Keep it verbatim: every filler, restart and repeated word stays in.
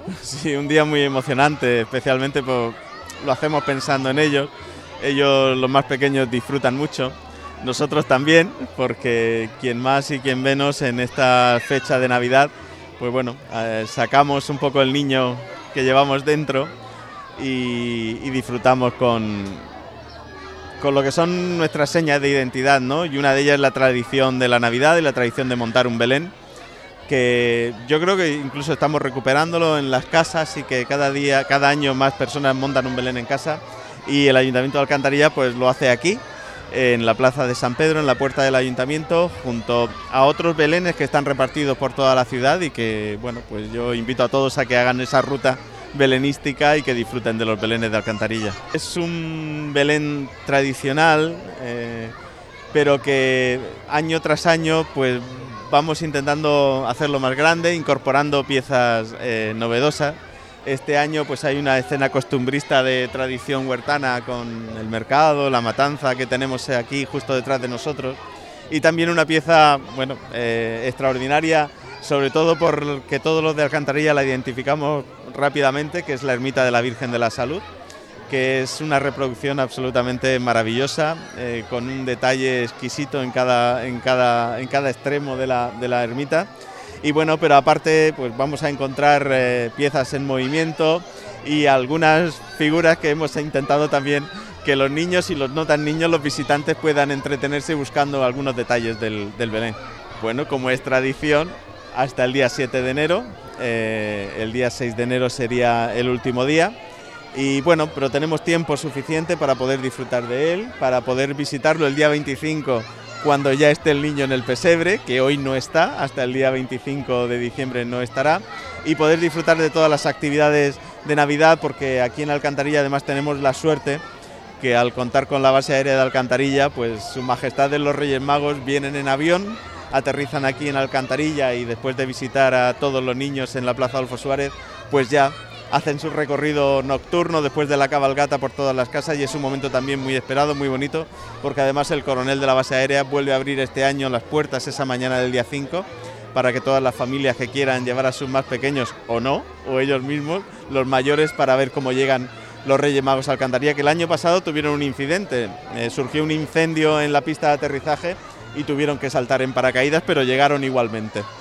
Sí, un día muy emocionante, especialmente pues, lo hacemos pensando en ellos. Ellos, los más pequeños, disfrutan mucho. Nosotros también, porque quien más y quien menos en esta fecha de Navidad, pues bueno, eh, sacamos un poco el niño que llevamos dentro y, y disfrutamos con, con lo que son nuestras señas de identidad, ¿no? Y una de ellas es la tradición de la Navidad y la tradición de montar un Belén, que yo creo que incluso estamos recuperándolo en las casas y que cada día, cada año más personas montan un Belén en casa, y el Ayuntamiento de Alcantarilla pues lo hace aquí, en la plaza de San Pedro, en la puerta del Ayuntamiento, junto a otros belenes que están repartidos por toda la ciudad y que, bueno, pues yo invito a todos a que hagan esa ruta belenística y que disfruten de los belenes de Alcantarilla. Es un Belén tradicional, eh, pero que año tras año pues vamos intentando hacerlo más grande, incorporando piezas eh, novedosas. Este año pues hay una escena costumbrista de tradición huertana con el mercado, la matanza que tenemos aquí justo detrás de nosotros, y también una pieza, bueno, eh, extraordinaria, sobre todo porque todos los de Alcantarilla la identificamos rápidamente, que es la ermita de la Virgen de la Salud, que es una reproducción absolutamente maravillosa, eh, con un detalle exquisito en cada, en cada, en cada extremo de la, de la ermita. Y bueno, pero aparte pues vamos a encontrar eh, piezas en movimiento y algunas figuras que hemos intentado también que los niños y los no tan niños, los visitantes, puedan entretenerse buscando algunos detalles del, del Belén. Bueno, como es tradición, hasta el día siete de enero, eh, el día seis de enero sería el último día. Y bueno, pero tenemos tiempo suficiente para poder disfrutar de él, para poder visitarlo el día veinticinco, cuando ya esté el niño en el pesebre, que hoy no está, hasta el día veinticinco de diciembre no estará, y poder disfrutar de todas las actividades de Navidad, porque aquí en Alcantarilla además tenemos la suerte que al contar con la base aérea de Alcantarilla, pues Su Majestad de los Reyes Magos vienen en avión, aterrizan aquí en Alcantarilla y después de visitar a todos los niños en la Plaza Adolfo Suárez, pues ya hacen su recorrido nocturno después de la cabalgata por todas las casas, y es un momento también muy esperado, muy bonito, porque además el coronel de la base aérea vuelve a abrir este año las puertas esa mañana del día cinco para que todas las familias que quieran llevar a sus más pequeños o no, o ellos mismos, los mayores, para ver cómo llegan los Reyes Magos a Alcantarilla, que el año pasado tuvieron un incidente, eh, surgió un incendio en la pista de aterrizaje y tuvieron que saltar en paracaídas, pero llegaron igualmente.